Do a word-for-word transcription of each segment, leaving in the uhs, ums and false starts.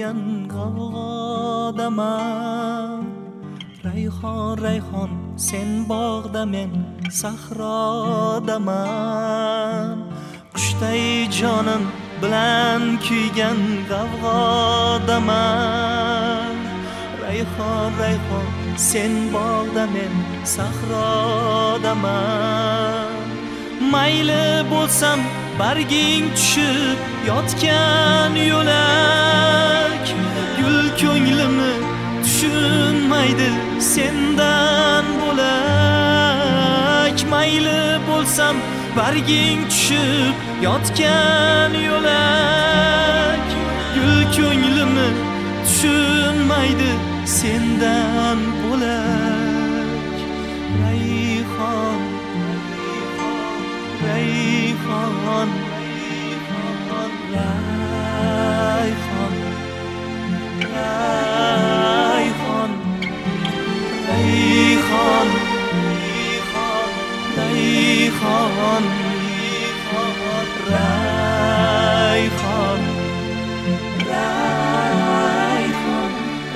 bo'lgan g'avg'odaman. Rayhon rayhon sen bog'da, men sahrodaman. Qushday jonim bilan kuygan g'avg'odaman. Rayhon rayhon sen bog'da, men sahrodaman. Mayli bo'lsam barging tushib yotgan yo'lak, gul ko'nglimni tushunmaydi sendan bo'lak. Mayli bo'lsam barging tushib yotgan yo'lak, gul ko'nglimni tushunmaydi sendan bo'lak. Rayhon Rayhon Rayhon Rayhon Rayhon Rayhon Rayhon Rayhon Rayhon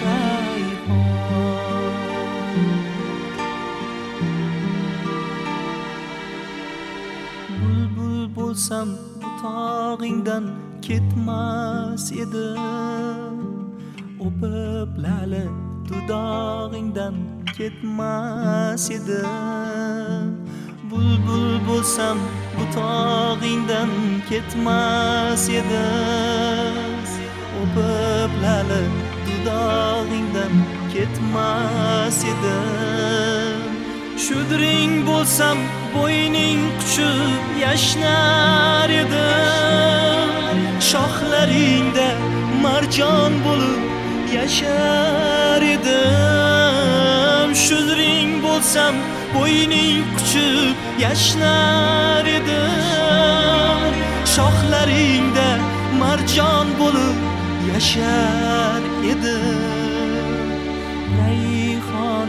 Bulbul bo'lsam butog'ingdan ketmas edim, o'pib lali dudog'ingdan ketmas edim. Bulbul bo'lsam butog'ingdan ketmas edim, o'pib lali dudog'ingdan ketmas edim. Shudring bo'lsam bo'yning quchib yashnar edim, shoxlaringda marjon bo'lib yashar edim. Shudring bo'lsam bo'yning quchib yashnar edim, shoxlaringda marjon bo'lib yashar edim. Rayhon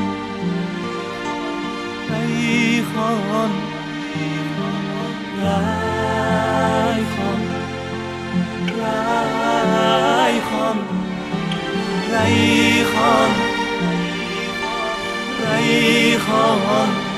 Rayhon Rayhon Rayhon Rayhon Rayhon